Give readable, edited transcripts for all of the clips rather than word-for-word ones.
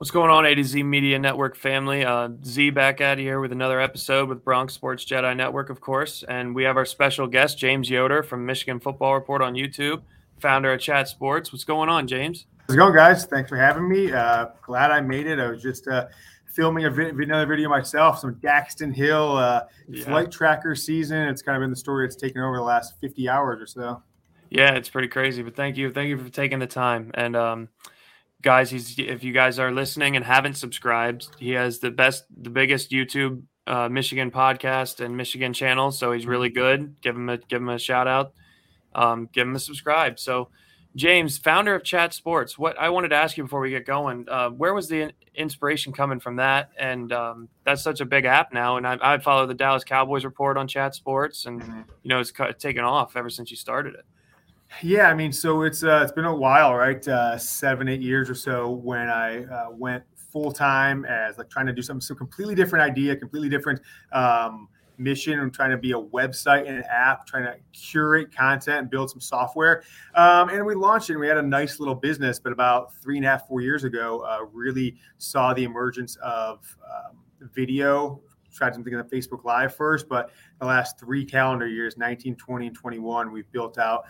What's going on, A to Z Media Network family? Z back at here with another episode with Bronx Sports Jedi Network, of course. And we have our special guest, James Yoder from Michigan Football Report on YouTube, founder of Chat Sports. What's going on, James? How's it going, guys? Thanks for having me. Glad I made it. I was just filming another video myself, some Daxton Hill flight tracker season. It's kind of been the story it's taken over the last 50 hours or so. Yeah, it's pretty crazy, but thank you for taking the time. And guys, if you guys are listening and haven't subscribed, he has the biggest YouTube Michigan podcast and Michigan channel, so he's really good. Give him a shout out. Give him a subscribe. So, James, founder of Chat Sports, what I wanted to ask you before we get going, where was the inspiration coming from that? And that's such a big app now, and I follow the Dallas Cowboys report on Chat Sports, and it's taken off ever since you started it. Yeah, I mean, so it's been a while, right? 7-8 years or so when I went full time as like trying to do something so completely different idea, completely different mission. I'm trying to be a website and an app, trying to curate content and build some software. And we launched it and we had a nice little business, but about 3.5, 4 years ago, really saw the emergence of video. Tried something on Facebook Live first, but the last 3 calendar years, 19, 20, and 21, we've built out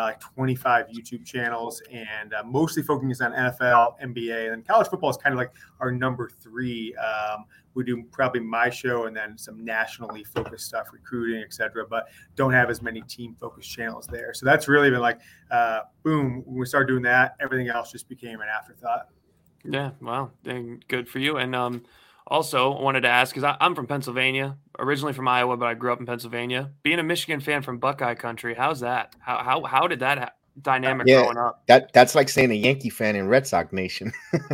25 YouTube channels and mostly focusing on NFL, NBA, and then college football is kind of like our number 3. We do probably my show and then some nationally focused stuff, recruiting, et cetera, but don't have as many team-focused channels there. So that's really been like, boom, when we started doing that, everything else just became an afterthought. Yeah, wow, good for you. And also, wanted to ask, because I'm from Pennsylvania, originally from Iowa, but I grew up in Pennsylvania. Being a Michigan fan from Buckeye Country, how's that? How did that dynamic growing up? That's like saying a Yankee fan in Red Sox Nation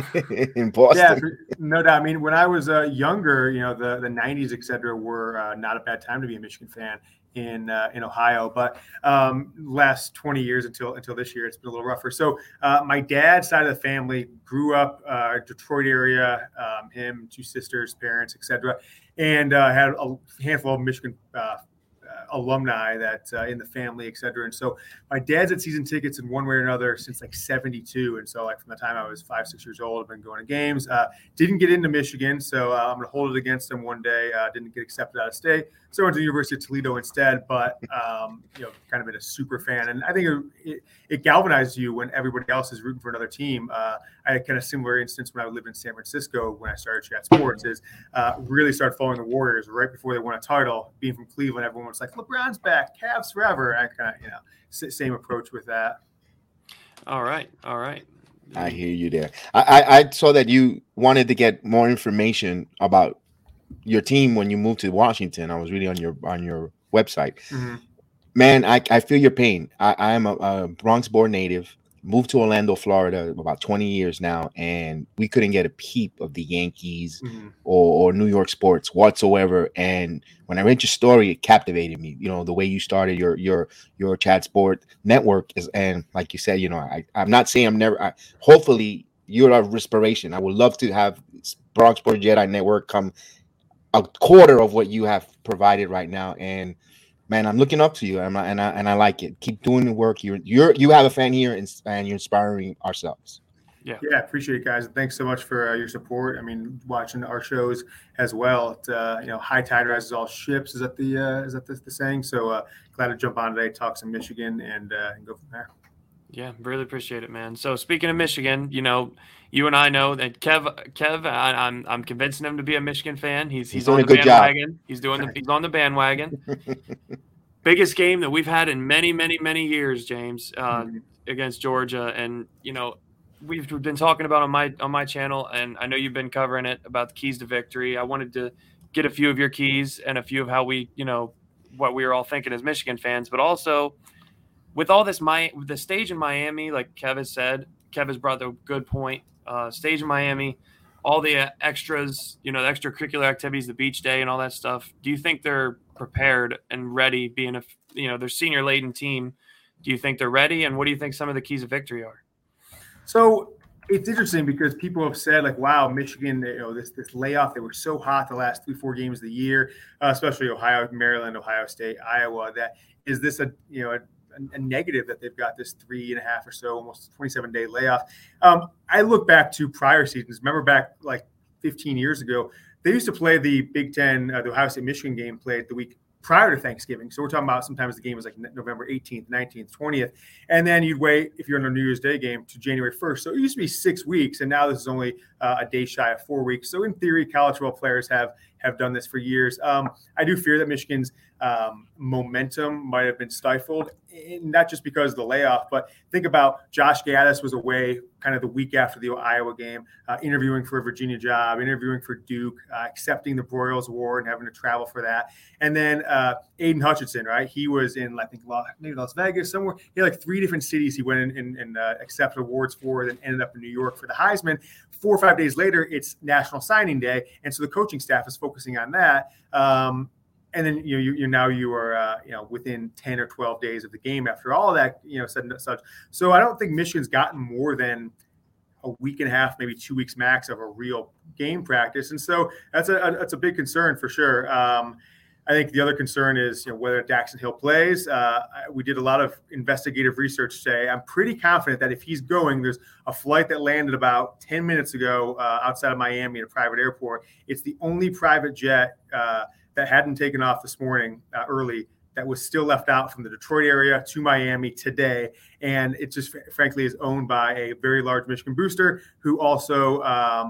in Boston. Yeah, no doubt. I mean, when I was younger, the 90s, et cetera, were not a bad time to be a Michigan fan in Ohio, but last 20 years until this year, it's been a little rougher. So my dad's side of the family grew up Detroit area, him, 2 sisters, parents, etc., and had a handful of Michigan alumni that in the family, et cetera. And so my dad's had season tickets in one way or another since like 72. And so like from the time I was 5, 6 years old, I've been going to games. Didn't get into Michigan. So I'm going to hold it against him one day. Didn't get accepted out of state. So I went to the University of Toledo instead, but kind of been a super fan. And I think it galvanizes you when everybody else is rooting for another team. I had kind of similar instance when I lived in San Francisco when I started Chat Sports is really started following the Warriors right before they won a title. Being from Cleveland, everyone was like, LeBron's back, Cavs forever. I kind of, same approach with that. All right. I hear you there. I saw that you wanted to get more information about your team when you moved to Washington. I was reading on your website. Mm-hmm. Man, I feel your pain. I am a Bronx-born native. Moved to Orlando, Florida, about 20 years now, and we couldn't get a peep of the Yankees or New York sports whatsoever. And when I read your story, it captivated me. The way you started your Chat Sport network is, and like you said, I'm not saying I'm never. Hopefully, you're a inspiration. I would love to have Bronx Sports Jedi Network come a quarter of what you have provided right now. And man, I'm looking up to you, and I like it. Keep doing the work. You have a fan here, and you're inspiring ourselves. Yeah, appreciate it, guys. Thanks so much for your support. I mean, watching our shows as well. High tide rises all ships. Is that the saying? So glad to jump on today, talk some Michigan, and go from there. Yeah, really appreciate it, man. So speaking of Michigan, you and I know that Kev, I'm convincing him to be a Michigan fan. He's doing on the bandwagon. Job. He's on the bandwagon. Biggest game that we've had in many, many, many years, James, against Georgia, and we've been talking about on my channel, and I know you've been covering it about the keys to victory. I wanted to get a few of your keys and a few of how we, what we were all thinking as Michigan fans, but also with all this, the stage in Miami, like Kev has said, Kev has brought the good point. Stage in Miami, all the extras, the extracurricular activities, the beach day and all that stuff. Do you think they're prepared and ready, being their senior laden team? Do you think they're ready? And what do you think some of the keys of victory are? So it's interesting because people have said like, wow, Michigan, this layoff, they were so hot the last 3-4 games of the year, especially Ohio, Maryland, Ohio State, Iowa, that is this a a negative that they've got this 3.5 or so, almost 27-day layoff. I look back to prior seasons. Remember back like 15 years ago, they used to play the Big Ten, the Ohio State-Michigan game played the week prior to Thanksgiving. So we're talking about sometimes the game was like November 18th, 19th, 20th. And then you'd wait, if you're in a New Year's Day game, to January 1st. So it used to be 6 weeks, and now this is only a day shy of 4 weeks. So in theory, college football players have done this for years. I do fear that Michigan's momentum might have been stifled, not just because of the layoff, but think about Josh Gaddis was away kind of the week after the Iowa game, interviewing for a Virginia job, interviewing for Duke, accepting the Broyles Award and having to travel for that. And then Aiden Hutchinson, right? He was in, I think, maybe Las Vegas, somewhere. He had like 3 different cities he went in and accepted awards for, then ended up in New York for the Heisman. 4 or 5 days later, it's National Signing Day, and so the coaching staff is focusing on that. And then you are within 10 or 12 days of the game after all of that said and such. So I don't think Michigan's gotten more than a week and a half, maybe 2 weeks max of a real game practice, and so that's a big concern for sure. I think the other concern is whether Daxton Hill plays. We did a lot of investigative research today. I'm pretty confident that if he's going, there's a flight that landed about 10 minutes ago outside of Miami at a private airport. It's the only private jet that hadn't taken off this morning early that was still left out from the Detroit area to Miami today. And it just frankly is owned by a very large Michigan booster who also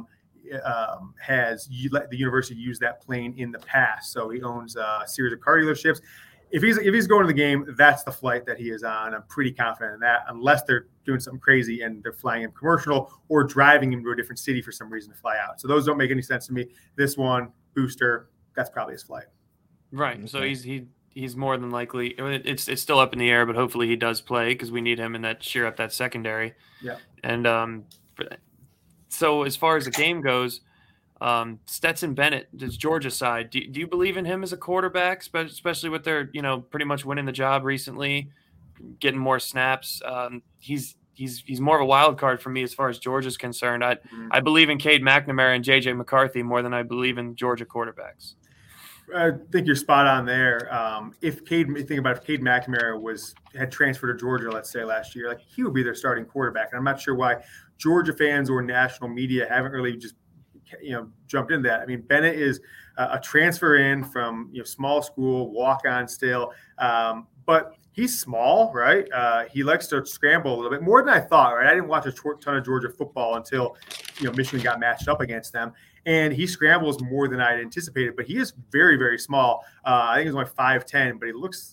has let the university use that plane in the past. So he owns a series of car dealerships. If he's going to the game, that's the flight that he is on. I'm pretty confident in that, unless they're doing something crazy and they're flying him commercial or driving him to a different city for some reason to fly out. So those don't make any sense to me. This one, booster, that's probably his flight. Right. Okay. So he's more than likely. It's still up in the air, but hopefully he does play because we need him in that sheer up that secondary. Yeah. And so as far as the game goes, Stetson Bennett, this Georgia side, do you believe in him as a quarterback, especially with their pretty much winning the job recently, getting more snaps? He's more of a wild card for me as far as Georgia's concerned. I believe in Cade McNamara and JJ McCarthy more than I believe in Georgia quarterbacks. I think you're spot on there. If Cade McNamara had transferred to Georgia, let's say last year, like he would be their starting quarterback. And I'm not sure why Georgia fans or national media haven't really just jumped into that. I mean, Bennett is a transfer in from small school, walk on still, but he's small, right? He likes to scramble a little bit more than I thought, right? I didn't watch a ton of Georgia football until Michigan got matched up against them. And he scrambles more than I had anticipated, but he is very, very small. I think he's only 5'10", but he looks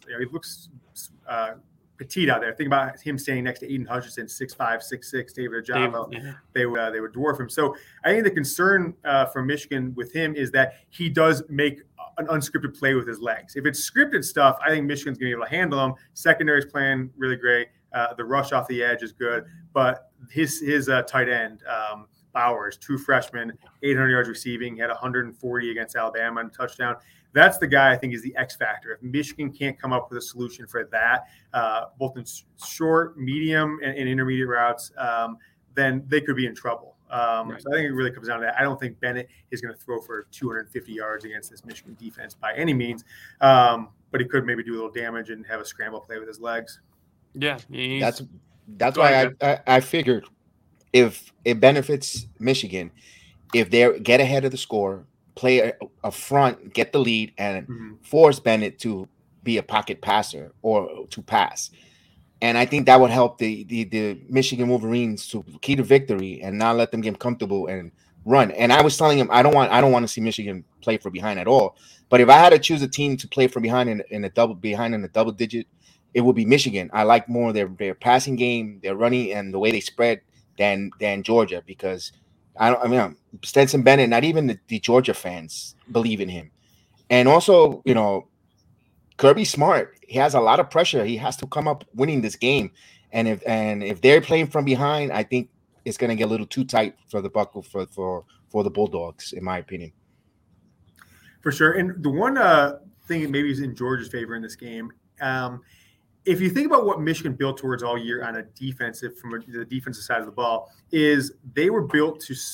petite out there. Think about him standing next to Aiden Hutchinson, 6'5", 6'6", David Ojabo. Yeah. They would dwarf him. So I think the concern for Michigan with him is that he does make an unscripted play with his legs. If it's scripted stuff, I think Michigan's going to be able to handle him. Secondary's playing really great. The rush off the edge is good, but his tight end, Bowers, true freshman, 800 yards receiving, had 140 against Alabama and a touchdown. That's the guy I think is the X factor. If Michigan can't come up with a solution for that, both in short, medium, and intermediate routes, then they could be in trouble. Right. So I think it really comes down to that. I don't think Bennett is going to throw for 250 yards against this Michigan defense by any means, but he could maybe do a little damage and have a scramble play with his legs. Yeah, that's why I figured if it benefits Michigan, if they get ahead of the score, play a front, get the lead, and force Bennett to be a pocket passer or to pass. And I think that would help the Michigan Wolverines to keep the victory and not let them get comfortable and run. And I was telling him I don't want to see Michigan play from behind at all. But if I had to choose a team to play from behind in a double digit, it would be Michigan. I like more their passing game, their running, and the way they spread than Georgia, because Stetson Bennett, not even the Georgia fans believe in him. And also, Kirby Smart, he has a lot of pressure. He has to come up winning this game. And if they're playing from behind, I think it's going to get a little too tight for the buckle for the Bulldogs, in my opinion. For sure. And the one thing maybe is in Georgia's favor in this game, if you think about what Michigan built towards all year on from the defensive side of the ball, is they were built to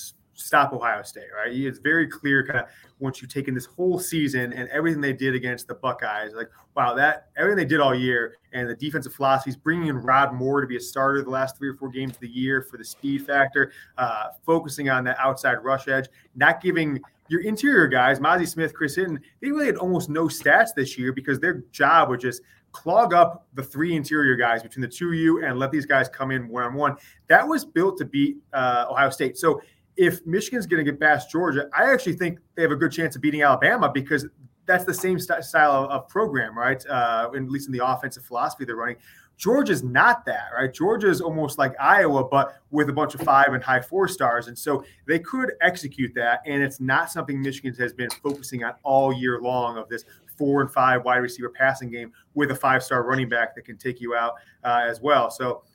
stop Ohio State, right? It's very clear kind of once you take in this whole season and everything they did against the Buckeyes, like, wow, that everything they did all year and the defensive philosophies, bringing in Rod Moore to be a starter the last 3 or 4 games of the year for the speed factor, focusing on that outside rush edge, not giving your interior guys, Mazi Smith, Chris Hinton, they really had almost no stats this year because their job was just clog up the 3 interior guys between the 2 of you and let these guys come in one-on-one. That was built to beat Ohio State. So if Michigan's going to get past Georgia, I actually think they have a good chance of beating Alabama because that's the same style of program, right? At least in the offensive philosophy they're running. Georgia's not that, right? Georgia's almost like Iowa, but with a bunch of 5 and high 4 stars. And so they could execute that. And it's not something Michigan has been focusing on all year long of this 4 and 5 wide receiver passing game with a 5-star running back that can take you out as well. So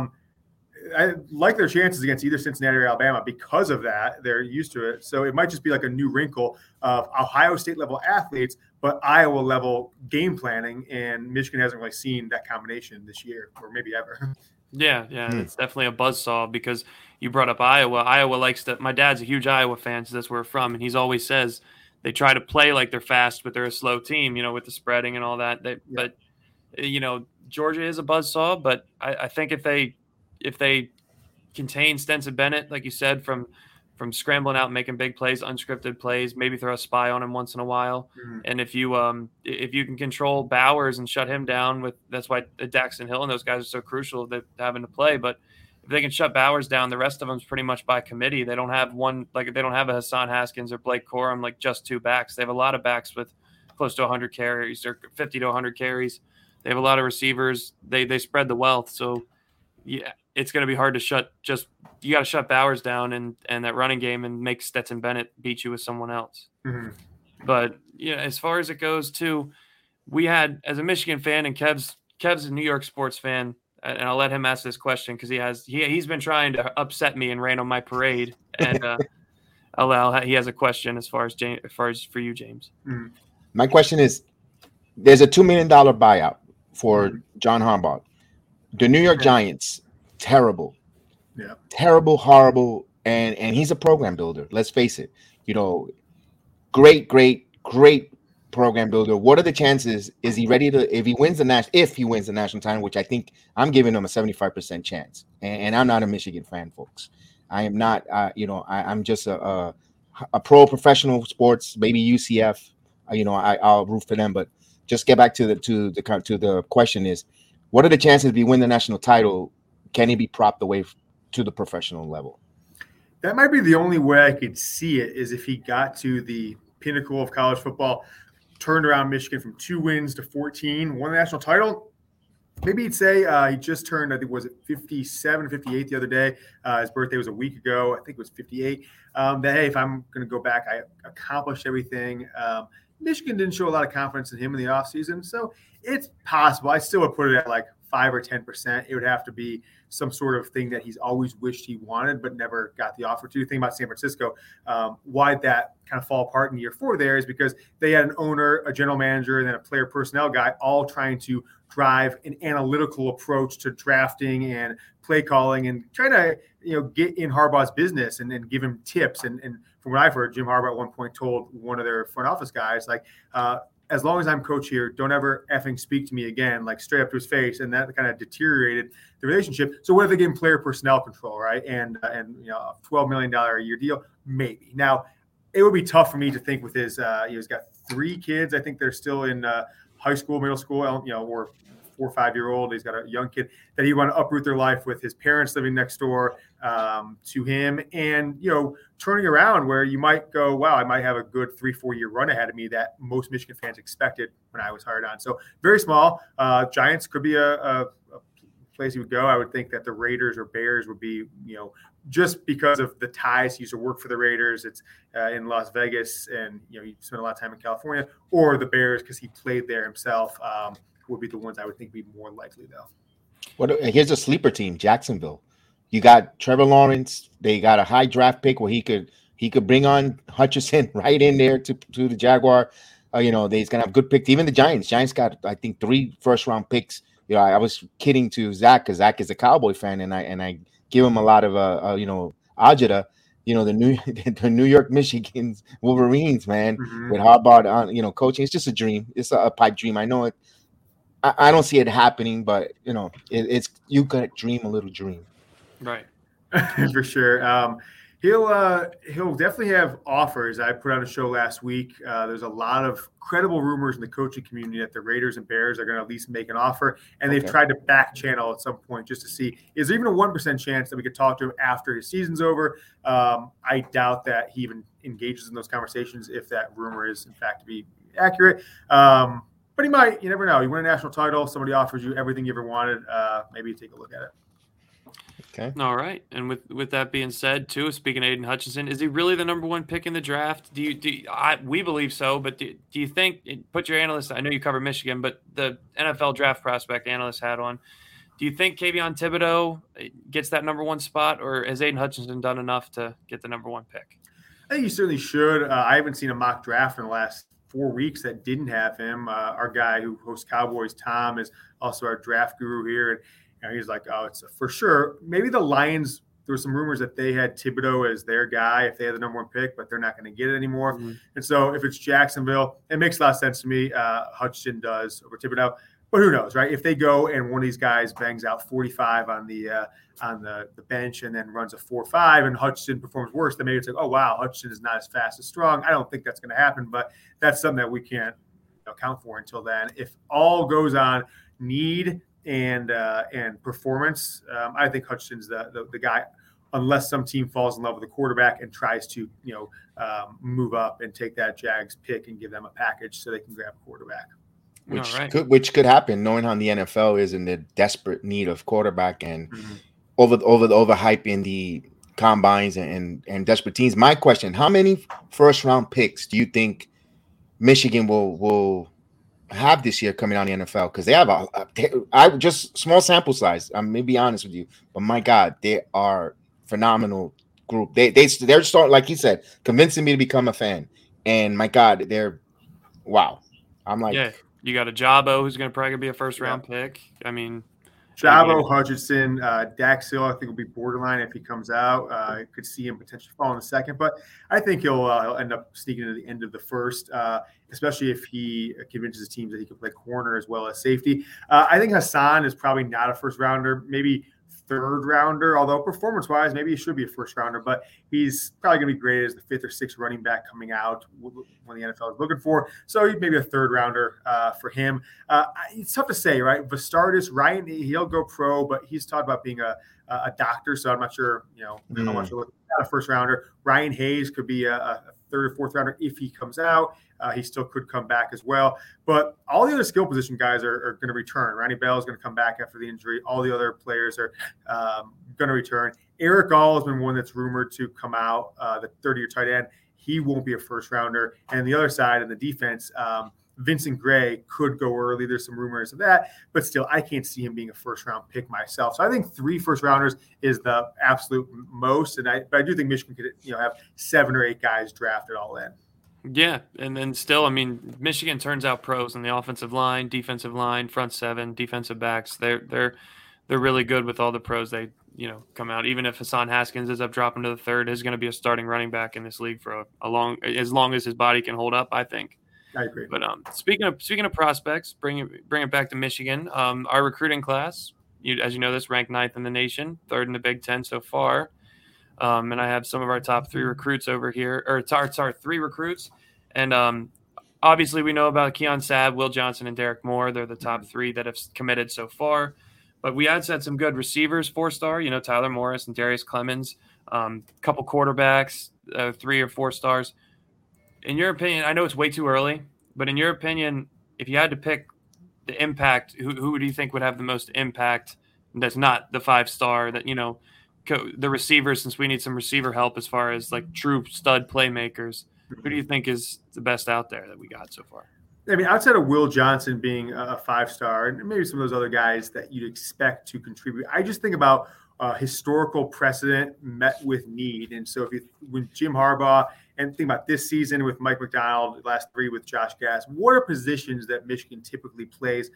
I like their chances against either Cincinnati or Alabama because of that. They're used to it. So it might just be like a new wrinkle of Ohio State level athletes, but Iowa level game planning. And Michigan hasn't really seen that combination this year or maybe ever. Yeah. It's definitely a buzzsaw because you brought up Iowa. Iowa likes to – my dad's a huge Iowa fan, so that's where we're from. And he's always says they try to play like they're fast, but they're a slow team, with the spreading and all that. But, Georgia is a buzzsaw, but I think if they contain Stetson Bennett, like you said, from scrambling out and making big plays, unscripted plays, maybe throw a spy on him once in a while. Mm-hmm. And if you can control Bowers and shut him down that's why Daxton Hill and those guys are so crucial that having to play. But if they can shut Bowers down, the rest of them's pretty much by committee. They don't have they don't have a Hassan Haskins or Blake Corum, like just 2 backs. They have a lot of backs with close to 100 carries or 50 to 100 carries. They have a lot of receivers. They spread the wealth. So yeah, it's going to be hard to you got to shut Bowers down and that running game and make Stetson Bennett beat you with someone else. Mm-hmm. But as far as it goes too, we had, as a Michigan fan, and Kev's a New York sports fan, and I'll let him ask this question because he's been trying to upset me and rain on my parade. And he has a question as far as for you, James. Mm-hmm. My question is, there's a $2 million buyout for John Harbaugh. The New York Giants, terrible, terrible, horrible, and he's a program builder. Let's face it. Great program builder. What are the chances? Is he ready to? If he wins the national title, which I think I'm giving him a 75% chance. And I'm not a Michigan fan, folks. I am not. I'm just a pro professional sports, maybe UCF. I'll root for them, but just get back to the question is, what are the chances if he win the national title? Can he be propped away to the professional level? That might be the only way I could see it is if he got to the pinnacle of college football, turned around Michigan from 2 wins to 14, won the national title. Maybe he'd say he just turned, I think, was it 57, 58 the other day? His birthday was a week ago. I think it was 58. That, hey, if I'm going to go back, I accomplished everything. Michigan didn't show a lot of confidence in him in the offseason, so it's possible. I still would put it at like 5 or 10%. It would have to be some sort of thing that he's always wished he wanted but never got the offer to. Think about San Francisco. Why that kind of fall apart in year 4 there is because they had an owner, a general manager, and then a player personnel guy all trying to drive an analytical approach to drafting and play calling and trying to get in Harbaugh's business and give him tips. And from what I've heard, Jim Harbaugh at one point told one of their front office guys, like, as long as I'm coach here, don't ever effing speak to me again, like straight up to his face. And that kind of deteriorated the relationship. So what if they gave him player personnel control, right? And a $12 million a year deal, maybe. Now, it would be tough for me to think with his, he's got 3 kids. I think they're still in high school, middle school, or 4 or 5 year old. He's got a young kid that he want to uproot their life with his parents living next door to him, and turning around where you might go, wow, I might have a good 3-4 year run ahead of me that most Michigan fans expected when I was hired on. So very small. Giants could be a place he would go. I would think that the Raiders or Bears would be, just because of the ties. He used to work for the Raiders. It's in Las Vegas, and he spent a lot of time in California, or the Bears because he played there himself. Would be the ones I would think be more likely, though. Well, here's a sleeper team, Jacksonville. You got Trevor Lawrence. They got a high draft pick where he could bring on Hutchinson right in there to the Jaguar. He's gonna have good picks. Even the Giants. Giants got, I think, 3 first-round picks. I was kidding to Zach because Zach is a Cowboy fan, and I give him a lot of Ajita. the New York Michigan's Wolverines, man, Mhm. with Harbaugh on, coaching. It's just a dream. It's a pipe dream. I know it. I don't see it happening, but it's you could dream a little dream. Right. For sure. He'll definitely have offers. I put out a show last week. There's a lot of credible rumors in the coaching community that the Raiders and Bears are going to at least make an offer, and they've tried to back channel at some point just to see, is there even a 1% chance that we could talk to him after his season's over? I doubt that he even engages in those conversations if that rumor is in fact to be accurate. But he might. You never know. You win a national title, somebody offers you everything you ever wanted. Maybe you take a look at it. Okay. All right. And with that being said, too, speaking of Aiden Hutchinson, is he really the number one pick in the draft? We believe so, but do you think, put your analyst, I know you cover Michigan, but the NFL draft prospect analyst hat on, do you think Kayvon Thibodeau gets that number one spot, or has Aiden Hutchinson done enough to get the number one pick? I think he certainly should. I haven't seen a mock draft in the last 4 weeks that didn't have him. Our guy who hosts Cowboys, Tom, is also our draft guru here. And he's like, oh, it's for sure. Maybe the Lions, there were some rumors that they had Thibodeau as their guy if they had the number one pick, but they're not going to get it anymore. Mm-hmm. And so if it's Jacksonville, it makes a lot of sense to me. Hutchinson does over Thibodeau. But who knows, right? If they go and one of these guys bangs out 45 on the bench and then runs a 4.5 and Hutchinson performs worse, then maybe it's like, oh, wow, Hutchinson is not as fast as strong. I don't think that's going to happen, but that's something that we can't account for until then. If all goes on need and performance, I think Hutchinson's the guy, unless some team falls in love with the quarterback and tries to move up and take that Jags pick and give them a package so they can grab a quarterback. Which could happen, knowing how the NFL is in the desperate need of quarterback and overhyping the combines and desperate teams. My question: how many first round picks do you think Michigan will have this year coming on the NFL? Because they have just small sample size. I'm gonna be honest with you, but my God, they are phenomenal group. They're starting, like you said, convincing me to become a fan. And my God, they're wow. I'm like. Yeah. You got a Jabo who's going to probably be a first-round pick. I mean, Jabo, Hutchinson, Dax Hill, I think will be borderline if he comes out. I could see him potentially fall in the second, but I think he'll end up sneaking into the end of the first, especially if he convinces teams that he can play corner as well as safety. I think Hassan is probably not a first-rounder, maybe third rounder, although performance-wise, maybe he should be a first rounder, but he's probably going to be graded as the fifth or sixth running back coming out when the NFL is looking for. So maybe a third rounder for him. It's tough to say, right? Vastardis, Ryan, he'll go pro, but he's talked about being a doctor, so I'm not sure, how much he'll look at a first rounder. Ryan Hayes could be a third or fourth rounder if he comes out. He still could come back as well. But all the other skill position guys are going to return. Ronnie Bell is going to come back after the injury. All the other players are going to return. Eric All has been one that's rumored to come out, the 30-year tight end. He won't be a first rounder. And the other side in the defense, Vincent Gray could go early. There's some rumors of that, but still, I can't see him being a first-round pick myself. So I think 3 first-rounders is the absolute most, but I do think Michigan could, have 7 or 8 guys drafted all in. Yeah, and then still, I mean, Michigan turns out pros on the offensive line, defensive line, front 7, defensive backs. They're really good with all the pros they come out. Even if Hassan Haskins ends up dropping to the third, he's going to be a starting running back in this league for as long as his body can hold up, I think. I agree. But speaking of prospects, bring it back to Michigan. Our recruiting class, as you know, this ranked 9th in the nation, 3rd in the Big Ten so far. And I have some of our top 3 recruits over here, or it's our 3 recruits. And obviously we know about Keon Sabb, Will Johnson, and Derek Moore. They're the top 3 that have committed so far. But we had some good receivers, 4-star, Tyler Morris and Darius Clemens, couple quarterbacks, 3 or 4 stars. In your opinion, I know it's way too early, but in your opinion, if you had to pick the impact, who do you think would have the most impact that's not the 5-star that, the receivers, since we need some receiver help as far as like true stud playmakers, who do you think is the best out there that we got so far? I mean, outside of Will Johnson being a 5-star and maybe some of those other guys that you'd expect to contribute, I just think about historical precedent met with need. And so when Jim Harbaugh, and think about this season with Mike McDonald, last 3 with Josh Gass, what are positions that Michigan typically plays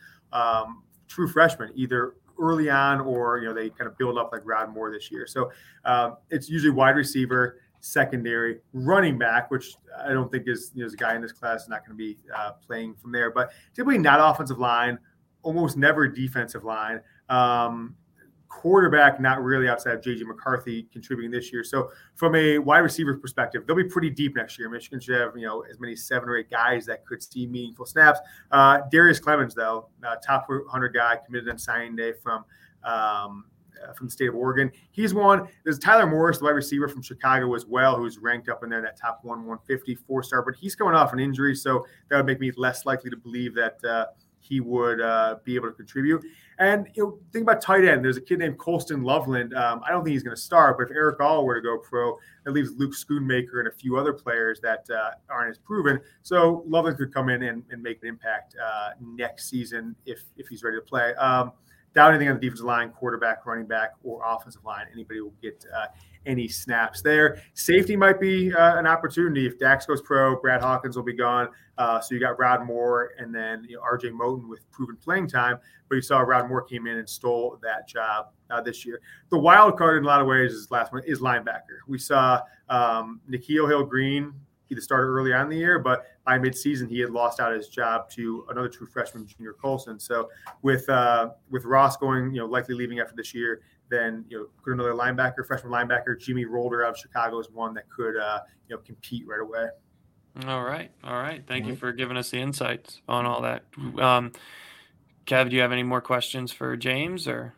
true freshmen, either early on or, they kind of build up like Rod Moore this year. So it's usually wide receiver, secondary, running back, which I don't think is a guy in this class is not going to be playing from there, but typically not offensive line, almost never defensive line. Quarterback, not really outside of J.J. McCarthy contributing this year. So from a wide receiver perspective, they'll be pretty deep next year. Michigan should have, as many 7 or 8 guys that could see meaningful snaps. Darius Clemens, though, top 100 guy, committed on signing day from the state of Oregon. He's one. There's Tyler Morris, the wide receiver from Chicago as well, who's ranked up in there, that top 150 4-star, but he's coming off an injury, so that would make me less likely to believe that he would be able to contribute. And think about tight end. There's a kid named Colston Loveland. I don't think he's going to start, but if Eric All were to go pro, that leaves Luke Schoonmaker and a few other players that aren't as proven. So Loveland could come in and make an impact next season if he's ready to play. Doubt anything on the defensive line, quarterback, running back, or offensive line. Anybody will get any snaps there. Safety might be an opportunity. If Dax goes pro, Brad Hawkins will be gone. So you got Rod Moore and then RJ Moten with proven playing time. But you saw Rod Moore came in and stole that job this year. The wild card in a lot of ways is last one is linebacker. We saw Nikhil Hill-Green. He started early on in the year, but by midseason he had lost out his job to another true freshman, Junior Colson. So with Ross going, likely leaving after this year, then put another freshman linebacker, Jimmy Rolder out of Chicago is one that could compete right away. All right. Thank you for giving us the insights on all that. Kev, do you have any more questions for James or?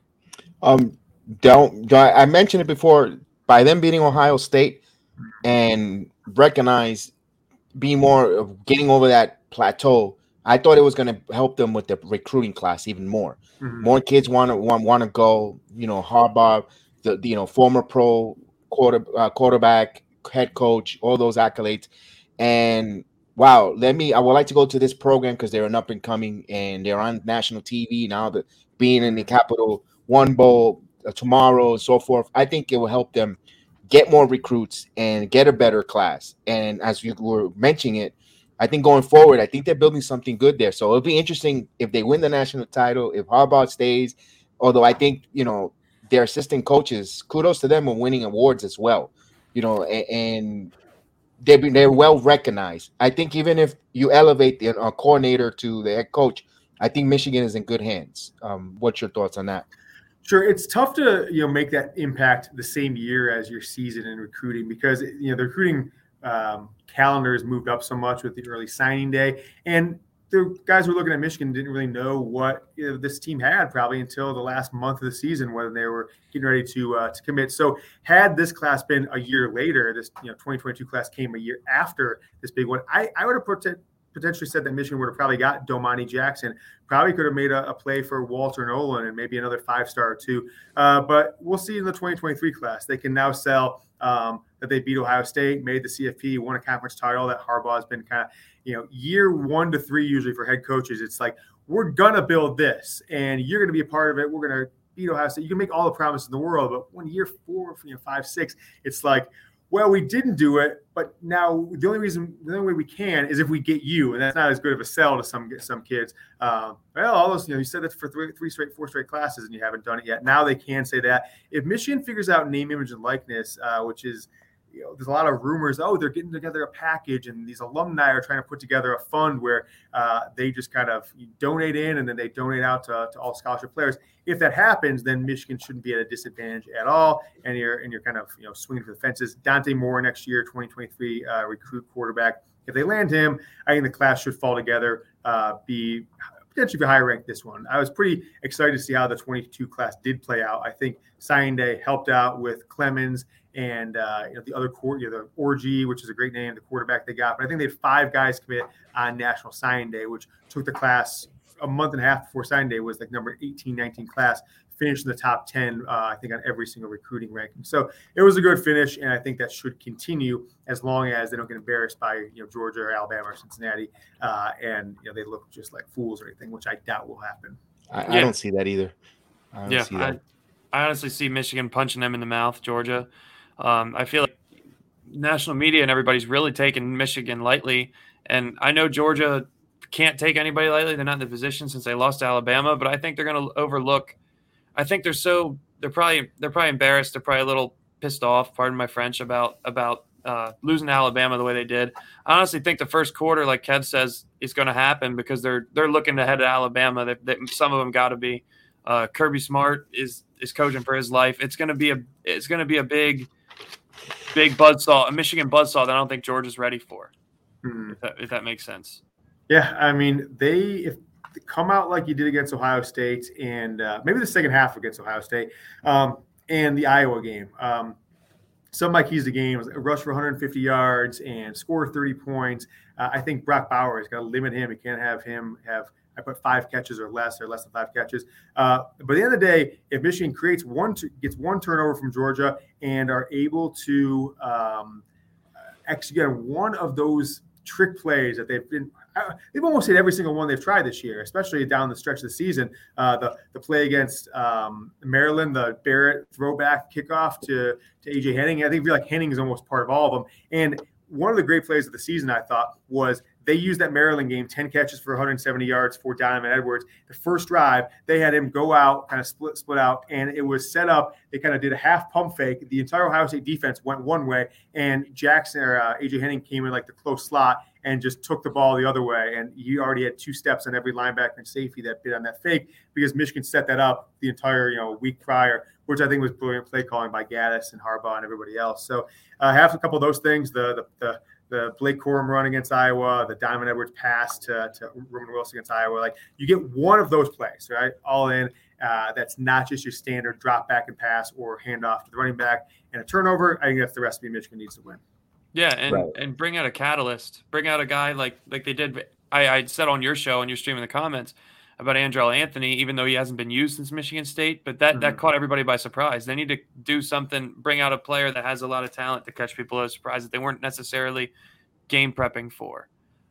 I mentioned it before. By them beating Ohio State and recognize being more of getting over that plateau, I thought it was going to help them with the recruiting class even more. Mm-hmm. More kids want to go. Harbaugh, the former pro quarterback, head coach, all those accolades, and wow. I would like to go to this program because they're an up and coming and they're on national TV now. That being in the Capital One Bowl tomorrow and so forth, I think it will help them get more recruits and get a better class. And as you were mentioning it, I think going forward, I think they're building something good there. So it'll be interesting if they win the national title, if Harbaugh stays, although I think, their assistant coaches, kudos to them on winning awards as well, and they're well recognized. I think even if you elevate the coordinator to the head coach, I think Michigan is in good hands. What's your thoughts on that? Sure. It's tough to, make that impact the same year as your season in recruiting because, the recruiting calendar has moved up so much with the early signing day. And the guys who were looking at Michigan didn't really know what this team had probably until the last month of the season when they were getting ready to commit. So had this class been a year later, this 2022 class came a year after this big one, I would have potentially said that Michigan would have probably got Domani Jackson, probably could have made a play for Walter Nolan and maybe another 5-star or two. But we'll see in the 2023 class. They can now sell that they beat Ohio State, made the CFP, won a conference title. That Harbaugh has been kind of, year 1 to 3 usually for head coaches. It's like, we're going to build this and you're going to be a part of it. We're going to beat Ohio State. You can make all the promises in the world, but when year 4, 5, 6, it's like, well, we didn't do it, but now the only way we can is if we get you, and that's not as good of a sell to some kids. Well, all those, you said that for 4 straight classes, and you haven't done it yet. Now they can say that. If Michigan figures out name, image, and likeness, which is, there's a lot of rumors. Oh, they're getting together a package, and these alumni are trying to put together a fund where they just kind of donate in, and then they donate out to all scholarship players. If that happens, then Michigan shouldn't be at a disadvantage at all, and you're kind of swinging for the fences. Dante Moore next year, 2023 recruit quarterback. If they land him, I think the class should fall together, be potentially be higher ranked this one. I was pretty excited to see how the 22 class did play out. I think signing day helped out with Clemens and the other the Orgy, which is a great name, the quarterback they got. But I think they had 5 guys commit on National Signing Day, which took the class a month and a half before signing day, was like number 18, 19 class, finished in the top 10, I think, on every single recruiting ranking. So it was a good finish, and I think that should continue as long as they don't get embarrassed by Georgia or Alabama or Cincinnati, and they look just like fools or anything, which I doubt will happen. I don't see that either. I honestly see Michigan punching them in the mouth, Georgia. I feel like national media and everybody's really taking Michigan lightly, and I know Georgia can't take anybody lightly. They're not in the position since they lost to Alabama, but I think they're going to overlook. I think they're probably embarrassed. They're probably a little pissed off, pardon my French, about losing to Alabama the way they did. I honestly think the first quarter, like Kev says, is going to happen because they're looking ahead at Alabama. Some of them got to be. Kirby Smart is coaching for his life. It's going to be a big buzzsaw, a Michigan buzzsaw that I don't think Georgia's ready for. If that makes sense. Yeah, I mean, if they come out like you did against Ohio State, and maybe the second half against Ohio State, and the Iowa game. Some of my keys to the game was rush for 150 yards and score 30 points. I think Brock Bowers is going to limit him. You can't have him have I put 5 catches or less than 5 catches. But at the end of the day, if Michigan gets one turnover from Georgia and are able to execute on one of those trick plays that they've almost hit every single one they've tried this year, especially down the stretch of the season. The play against Maryland, the Barrett throwback kickoff to AJ Henning. I think Henning is almost part of all of them. And one of the great plays of the season, I thought, was they used that Maryland game, 10 catches for 170 yards for Donovan Edwards. The first drive, they had him go out, kind of split out, and it was set up. They kind of did a half pump fake. The entire Ohio State defense went one way, and Jackson or AJ Henning came in like the close slot and just took the ball the other way. And he already had 2 steps on every linebacker and safety that bit on that fake because Michigan set that up the entire week prior, which I think was brilliant play calling by Gaddis and Harbaugh and everybody else. So have a couple of those things. The Blake Corum run against Iowa, the Donovan Edwards pass to Roman Wilson against Iowa. Like, you get one of those plays, right? All in. That's not just your standard drop back and pass or handoff to the running back and a turnover. I think that's the recipe Michigan needs to win. Yeah, and bring out a catalyst. Bring out a guy like they did. I said on your show and your stream in the comments about Andrell Anthony, even though he hasn't been used since Michigan State, but that caught everybody by surprise. They need to do something, bring out a player that has a lot of talent to catch people by surprise that they weren't necessarily game prepping for.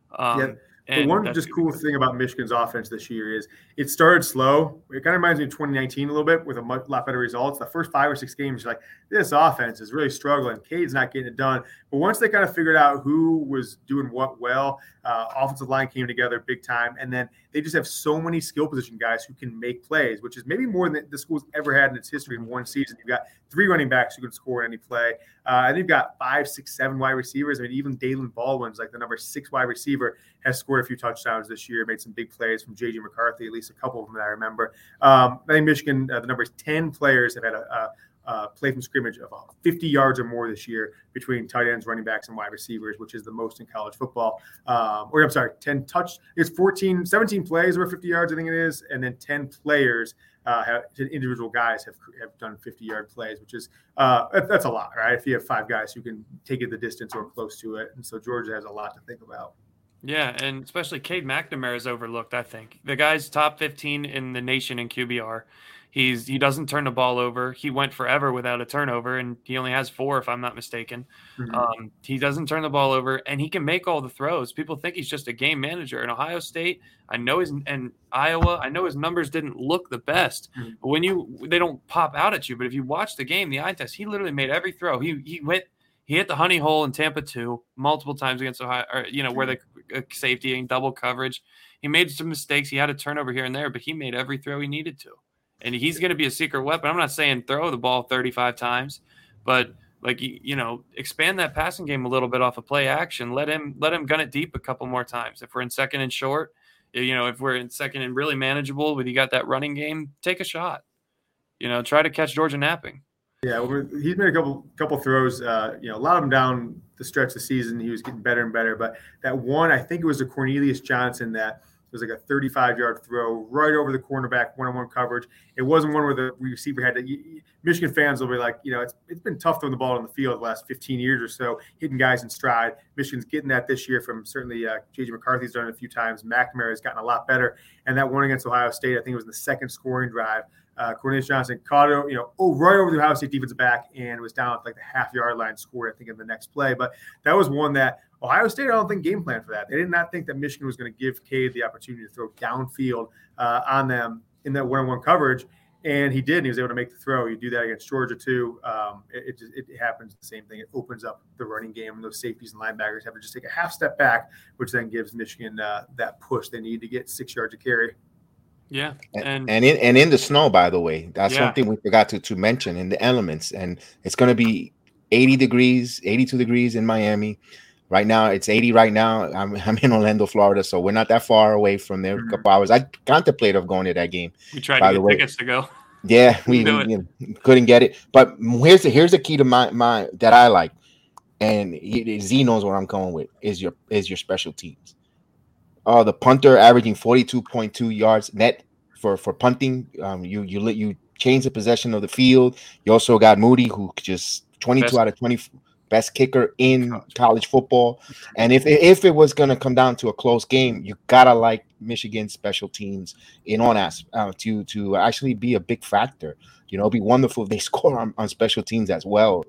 The one just cool thing about Michigan's offense this year is it started slow. It kind of reminds me of 2019 a little bit with a lot better results. The first 5 or 6 games, you're like, this offense is really struggling. Cade's not getting it done. But once they kind of figured out who was doing what well, offensive line came together big time. And then they just have so many skill position guys who can make plays, which is maybe more than the school's ever had in its history in one season. You've got 3 running backs who can score any play. And you've got 5, 6, 7 wide receivers. I mean, even Dalen Baldwin's like the number 6 wide receiver, has scored a few touchdowns this year, made some big plays from J.J. McCarthy, at least a couple of them that I remember. I think Michigan, the number 10 players have had a play from scrimmage of 50 yards or more this year between tight ends, running backs, and wide receivers, which is the most in college football. 17 plays over 50 yards, I think it is, and then 10 players individual guys have done 50-yard plays, which is that's a lot, right? If you have 5 guys who can take it the distance or close to it. And so Georgia has a lot to think about. Yeah, and especially Cade McNamara is overlooked, I think. The guy's top 15 in the nation in QBR. He doesn't turn the ball over. He went forever without a turnover, and he only has 4, if I'm not mistaken. Mm-hmm. He doesn't turn the ball over, and he can make all the throws. People think he's just a game manager. In Ohio State, and Iowa, I know his numbers didn't look the best, mm-hmm. but they don't pop out at you. But if you watch the game, the eye test, he literally made every throw. He hit the honey hole in Tampa 2 multiple times against Ohio, where the safety and double coverage. He made some mistakes. He had a turnover here and there, but he made every throw he needed to. And he's going to be a secret weapon. I'm not saying throw the ball 35 times, but expand that passing game a little bit off of play action. Let him gun it deep a couple more times. If we're in second and short, if we're in second and really manageable, but you got that running game, take a shot. Try to catch Georgia napping. Yeah, he's made a couple throws. A lot of them down the stretch of the season. He was getting better and better. But that one, I think it was a Cornelius Johnson that was like a 35-yard throw right over the cornerback, one-on-one coverage. It wasn't one where the receiver had to. Michigan fans will be like, it's been tough throwing the ball on the field the last 15 years or so, hitting guys in stride. Michigan's getting that this year from certainly J.J. McCarthy's done it a few times. McNamara has gotten a lot better. And that one against Ohio State, I think it was the second scoring drive. Cornelius Johnson caught it, right over the Ohio State defensive back and was down at like the half-yard line, scored, I think, in the next play. But that was one that Ohio State, I don't think, game plan for that. They did not think that Michigan was going to give Cade the opportunity to throw downfield on them in that one-on-one coverage, and he did, and he was able to make the throw. You do that against Georgia, too. It happens the same thing. It opens up the running game, and those safeties and linebackers have to just take a half step back, which then gives Michigan that push they need to get 6 yards to carry. Yeah, and in the snow, by the way, that's something we forgot to mention in the elements, and it's going to be 80 degrees, 82 degrees in Miami. Right now, it's 80 right now. I'm in Orlando, Florida, so we're not that far away from there. A couple hours. I contemplated of going to that game. We tried to get tickets to go. Yeah, we couldn't get it. But here's the key to my that I like, and Z knows what I'm going with is your special teams. The punter averaging 42.2 yards net for punting. You change the possession of the field. You also got Moody, who just 22 out of 20. Best kicker in college football. And if it was going to come down to a close game, you gotta like Michigan special teams to actually be a big factor. It'd be wonderful if they score on special teams as well.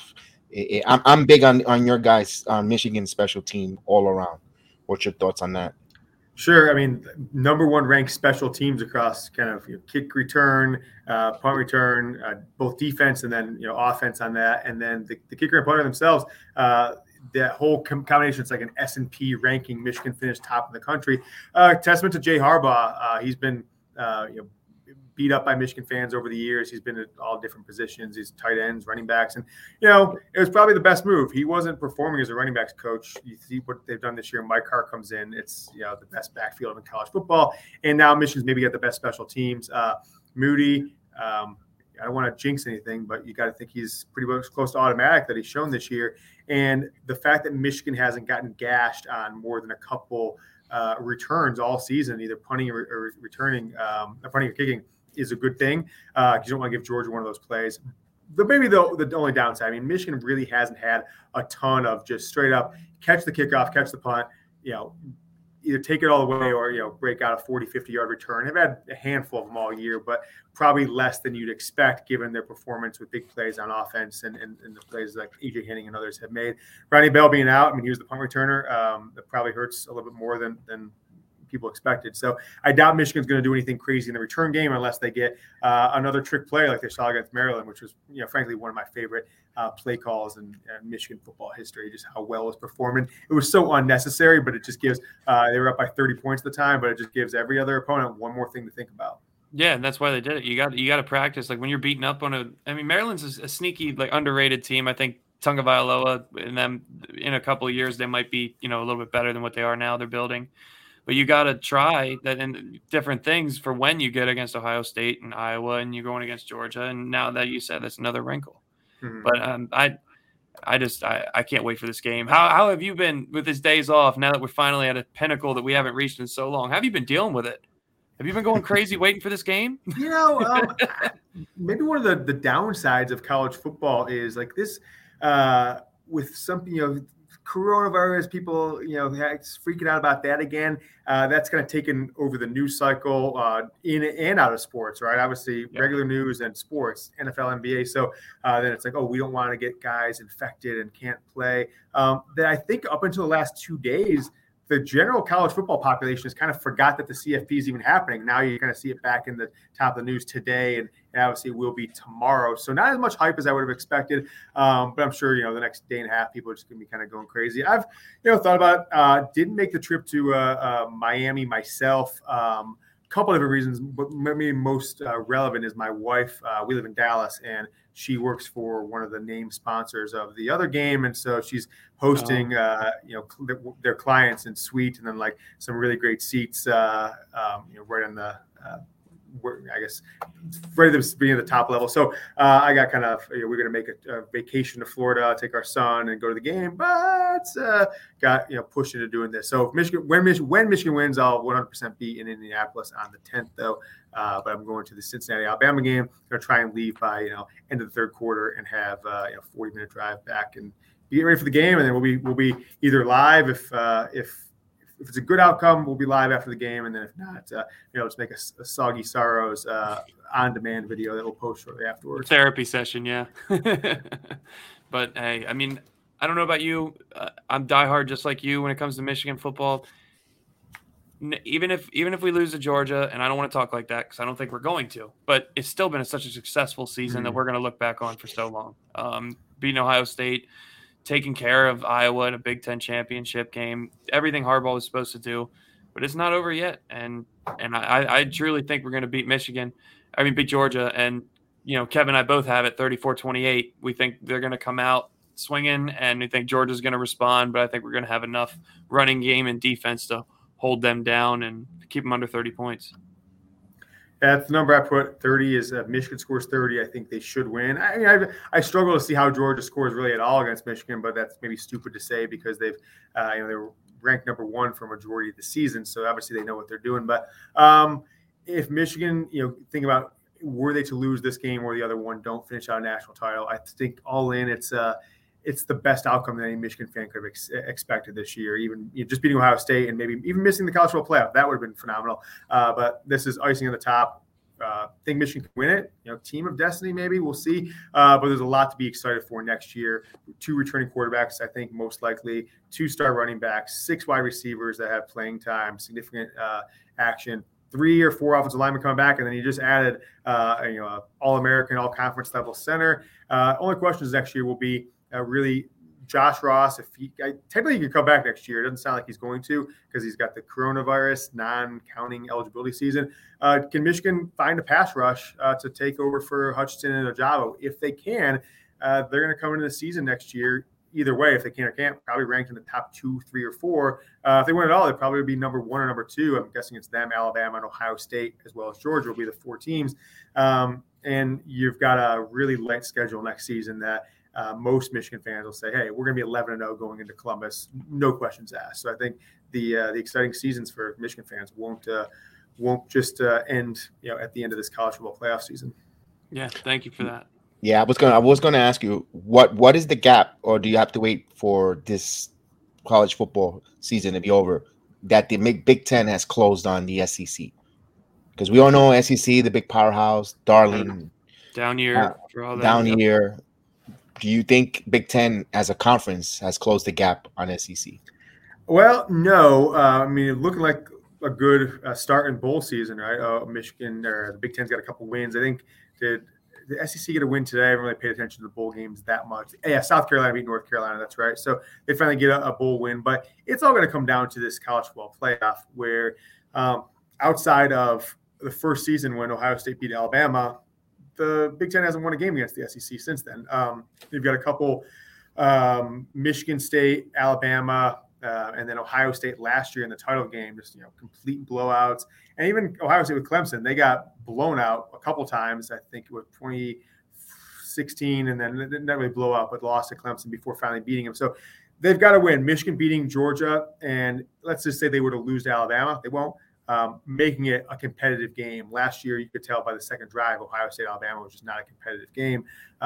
I'm big on your guys on Michigan special team all around. What's your thoughts on that? Sure. I mean, number one ranked special teams across kind of kick return, punt return, both defense and then offense on that, and then the kicker and punter themselves. That whole combination, it's like an S&P ranking. Michigan finished top in the country. Testament to Jay Harbaugh. He's been beat up by Michigan fans over the years. He's been at all different positions. He's tight ends, running backs. And, it was probably the best move. He wasn't performing as a running backs coach. You see what they've done this year. Mike Hart comes in. It's, the best backfield in college football. And now Michigan's maybe got the best special teams. Moody, I don't want to jinx anything, but you got to think he's pretty much close to automatic that he's shown this year. And the fact that Michigan hasn't gotten gashed on more than a couple returns all season, either punting or returning, punting or kicking, is a good thing. You don't want to give Georgia one of those plays. But maybe the only downside, I mean, Michigan really hasn't had a ton of just straight up catch the kickoff, catch the punt, either take it all the way or, break out a 40, 50-yard return. They've had a handful of them all year, but probably less than you'd expect given their performance with big plays on offense and the plays like E.J. Henning and others have made. Ronnie Bell being out, I mean, he was the punt returner. That probably hurts a little bit more than people expected. So I doubt Michigan's going to do anything crazy in the return game unless they get another trick play like they saw against Maryland, which was, frankly, one of my favorite play calls in Michigan football history, just how well it was performing. It was so unnecessary, but it just gives they were up by 30 points at the time, but it just gives every other opponent one more thing to think about. Yeah, and that's why they did it. You got to practice. Like when you're beating up on Maryland's a sneaky, like underrated team. I think Tagovailoa and them in a couple of years, they might be, a little bit better than what they are now. They're building. But you got to try that in different things for when you get against Ohio State and Iowa and you're going against Georgia. And now that you said that's another wrinkle. Mm-hmm. But I can't wait for this game. How have you been with his days off now that we're finally at a pinnacle that we haven't reached in so long? How have you been dealing with it? Have you been going crazy waiting for this game? Maybe one of the downsides of college football is like this with something, coronavirus, people, freaking out about that again. That's kind of taken over the news cycle in and out of sports, right? Obviously, regular news and sports, NFL, NBA. So then it's like, we don't want to get guys infected and can't play. That I think up until the last 2 days, the general college football population has kind of forgot that the CFP is even happening. Now you're going to see it back in the top of the news today, and obviously it will be tomorrow. So not as much hype as I would have expected, but I'm sure, the next day and a half, people are just going to be kind of going crazy. I've, thought about, didn't make the trip to Miami myself. Couple different reasons, but maybe most relevant is my wife. We live in Dallas, and she works for one of the name sponsors of the other game, and so she's hosting, their clients in suite, and then like some really great seats, right on the. I guess right at the beginning of the top level. So I got kind of, we're going to make a vacation to Florida, take our son and go to the game, but got, pushed into doing this. So when Michigan wins, I'll 100% be in Indianapolis on the 10th though. But I'm going to the Cincinnati, Alabama game. Going to try and leave by, end of the third quarter and have, 40-minute drive back and be getting ready for the game. And then we'll be either live if it's a good outcome, we'll be live after the game, and then if not, let's make a Soggy Sorrows on-demand video that we'll post shortly afterwards. Therapy session, yeah. But hey, I mean, I don't know about you. I'm diehard just like you when it comes to Michigan football. Even if we lose to Georgia, and I don't want to talk like that because I don't think we're going to, but it's still been such a successful season that we're going to look back on for so long. Beating Ohio State, taking care of Iowa in a Big Ten championship game, everything Harbaugh was supposed to do, but it's not over yet. And I truly think we're going to beat Georgia. And, Kevin and I both have it 34-28. We think they're going to come out swinging, and I think Georgia's going to respond, but I think we're going to have enough running game and defense to hold them down and keep them under 30 points. That's the number I put. 30 is Michigan scores 30. I think they should win. I struggle to see how Georgia scores really at all against Michigan, but that's maybe stupid to say because they've they were ranked number 1 for majority of the season, so obviously they know what they're doing. But if Michigan, think about were they to lose this game or the other one, don't finish out a national title, I think all in it's the best outcome that any Michigan fan could have expected this year. Even just beating Ohio State and maybe even missing the college football playoff, that would have been phenomenal. But this is icing on the top. I think Michigan can win it. Team of destiny, maybe we'll see. But there's a lot to be excited for next year. 2 returning quarterbacks, I think most likely. 2 star running backs, 6 wide receivers that have playing time, significant action. 3 or 4 offensive linemen coming back, and then you just added all-American, all-conference level center. Only questions next year will be really Josh Ross. If technically he could come back next year, it doesn't sound like he's going to because he's got the coronavirus non-counting eligibility season. Can Michigan find a pass rush to take over for Hutchinson and Ojabo? If they can, they're going to come into the season next year. Either way, if they can or can't, probably ranked in the top 2, 3, or 4. If they win it all, they'd probably be number 1 or number 2. I'm guessing it's them, Alabama, and Ohio State, as well as Georgia will be the 4 teams. And you've got a really light schedule next season that most Michigan fans will say, hey, we're going to be 11-0 going into Columbus. No questions asked. So I think the exciting seasons for Michigan fans won't just end at the end of this college football playoff season. Yeah, thank you for that. Yeah, I was gonna ask you what is the gap, or do you have to wait for this college football season to be over that the Big Ten has closed on the SEC? Because we all know SEC, the big powerhouse, darling, down year for all that. Down year. Do you think Big Ten as a conference has closed the gap on SEC? Well, no. Looking like a good start in bowl season, right? Michigan or the Big Ten's got a couple wins. I think the SEC get a win today. I haven't really paid attention to the bowl games that much. Yeah, South Carolina beat North Carolina. That's right. So they finally get a bowl win. But it's all going to come down to this college football playoff where outside of the first season when Ohio State beat Alabama, the Big Ten hasn't won a game against the SEC since then. You've got a couple Michigan State, Alabama, and then Ohio State last year in the title game, just complete blowouts. And even Ohio State with Clemson, they got blown out a couple times. I think it was 2016, and then not really blow out, but lost to Clemson before finally beating them. So they've got to win. Michigan beating Georgia, and let's just say they were to lose to Alabama, they won't. Making it a competitive game. Last year, you could tell by the second drive, Ohio State, Alabama was just not a competitive game.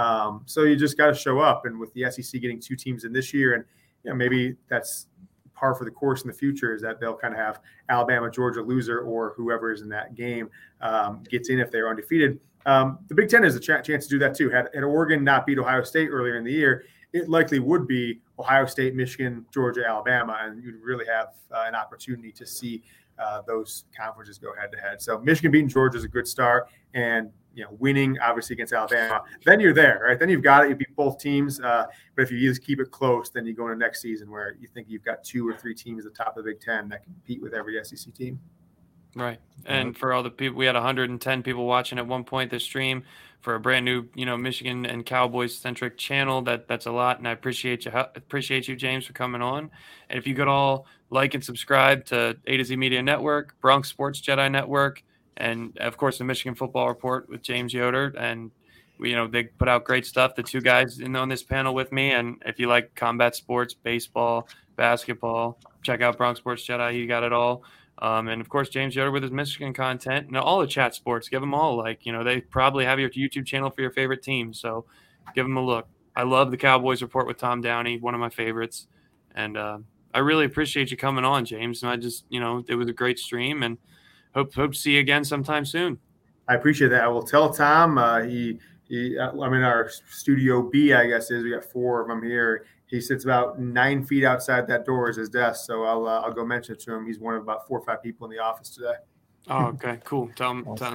So you just got to show up. And with the SEC getting 2 teams in this year, and maybe that's par for the course in the future, is that they'll kind of have Alabama, Georgia loser, or whoever is in that game gets in if they're undefeated. The Big Ten has a chance to do that too. Had Oregon not beat Ohio State earlier in the year, it likely would be Ohio State, Michigan, Georgia, Alabama, and you'd really have an opportunity to see those conferences go head to head. So Michigan beating Georgia is a good start, and winning obviously against Alabama, then you're there, right? Then you've got it. You beat both teams, but if you just keep it close, then you go into next season where you think you've got 2 or 3 teams at the top of the Big Ten that can compete with every SEC team. Right. And for all the people, we had 110 people watching at one point this stream for a brand new, Michigan and Cowboys centric channel. That's a lot. And I appreciate you, James, for coming on. And if you could all like and subscribe to A to Z Media Network, Bronx Sports Jedi Network, and of course the Michigan Football Report with James Yoder. And they put out great stuff. The 2 guys on this panel with me. And if you like combat sports, baseball, basketball, check out Bronx Sports Jedi. You got it all. And of course, James Yoder with his Michigan content and all the chat sports. Give them all a like. They probably have your YouTube channel for your favorite team, so give them a look. I love the Cowboys Report with Tom Downey, one of my favorites, and I really appreciate you coming on, James. And I just, it was a great stream, and hope to see you again sometime soon. I appreciate that. I will tell Tom. I'm in our studio B, I guess we got 4 of them here. He sits about 9 feet outside that door is his desk, so I'll go mention it to him. He's one of about 4 or 5 people in the office today. Oh, okay, cool. Tell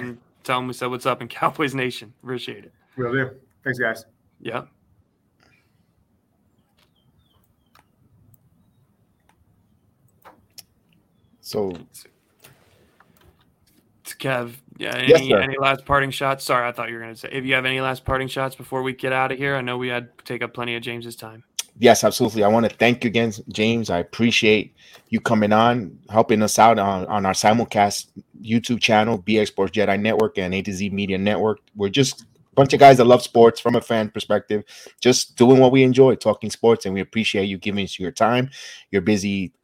him we said what's up in Cowboys Nation. Appreciate it. Will do. Thanks, guys. Yeah. So, Kev, any last parting shots? Sorry, I thought you were going to say, if you have any last parting shots before we get out of here. I know we had to take up plenty of James's time. Yes, absolutely. I want to thank you again, James. I appreciate you coming on, helping us out on our simulcast YouTube channel, BX Sports Jedi Network and A to Z Media Network. We're just a bunch of guys that love sports from a fan perspective, just doing what we enjoy, talking sports, and we appreciate you giving us your time. You're busy.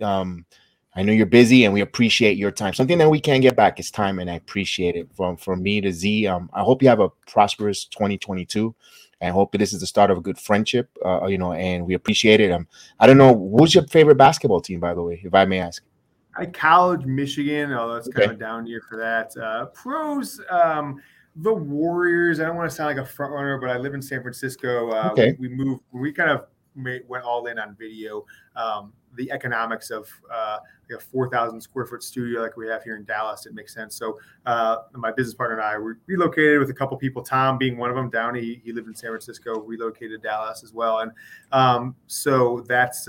I know you're busy, and we appreciate your time. Something that we can't get back is time, and I appreciate it from me to Z. I hope you have a prosperous 2022. And hope this is the start of a good friendship, and we appreciate it. I don't know, who's your favorite basketball team, by the way, if I may ask? College Michigan, although it's kind of down here for that. Pros, the Warriors. I don't want to sound like a front runner, but I live in San Francisco. We moved. We kind of went all in on video. The economics of a 4,000 square foot studio like we have here in Dallas, it makes sense. So my business partner and I relocated with a couple people, Tom being one of them. Downey, he lived in San Francisco, relocated to Dallas as well. And so that's,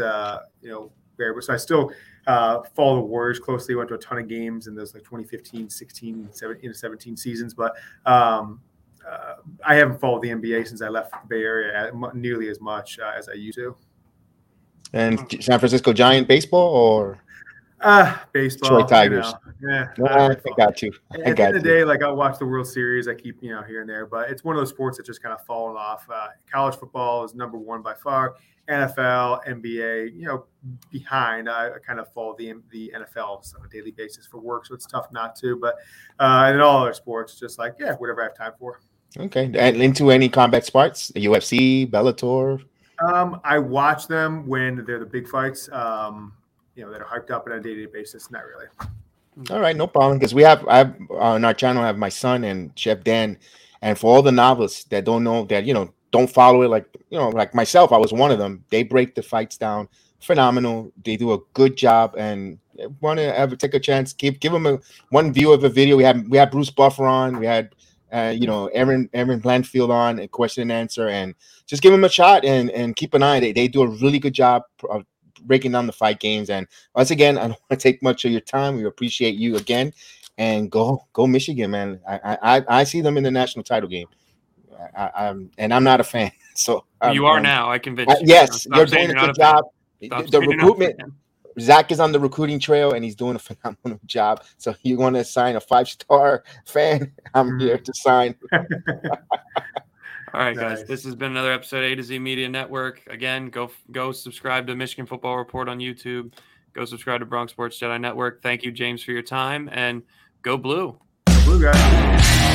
very, so I still follow the Warriors closely. Went to a ton of games in those like 2015, 16, 17 seasons. But I haven't followed the NBA since I left the Bay Area nearly as much as I used to. And San Francisco Giant baseball or baseball? Detroit Tigers. I got you. At the end of the day, like I'll watch the World Series. I keep here and there, but it's one of those sports that just kind of fallen off. College football is number one by far. NFL, NBA, behind. I kind of follow the NFL on a daily basis for work, so it's tough not to. But in all other sports, just like whatever I have time for. Okay, and into any combat sports, UFC, Bellator. I watch them when they're the big fights, that are hyped up on a day-to-day basis. Not really. All right, no problem. Because I have on our channel, I have my son and Chef Dan, and for all the novelists that don't know that, don't follow it, like myself, I was one of them. They break the fights down, phenomenal. They do a good job, and want to ever take a chance, give them one view of a video. We had Bruce Buffer on, we had. Aaron Blanfield on a question and answer, and just give them a shot and keep an eye. They do a really good job of breaking down the fight games. And once again, I don't want to take much of your time. We appreciate you again, and go Michigan, man. I see them in the national title game. I'm not a fan, so you are now. I convinced you. Yes, you're doing a good job. The recruitment. Zach is on the recruiting trail, and he's doing a phenomenal job. So you want to sign a 5-star fan? I'm here to sign. All right, guys. This has been another episode of A to Z Media Network. Again, go subscribe to Michigan Football Report on YouTube. Go subscribe to Bronx Sports Jedi Network. Thank you, James, for your time, and go Blue. Go Blue, guys.